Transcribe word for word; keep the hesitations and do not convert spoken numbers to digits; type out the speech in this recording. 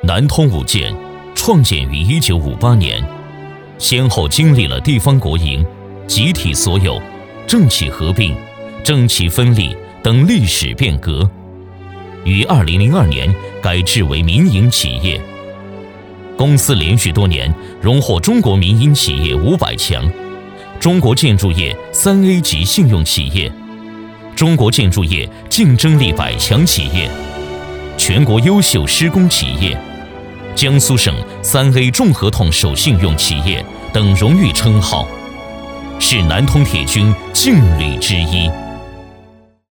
南通五建创建于一九五八年，先后经历了地方国营、集体所有、政企合并、政企分立等历史变革，于二零零二年改制为民营企业。公司连续多年荣获中国民营企业五百强、中国建筑业三 A 级信用企业、中国建筑业竞争力百强企业、全国优秀施工企业、江苏省三 A 重合同守信用企业等荣誉称号，是南通铁军劲旅之一。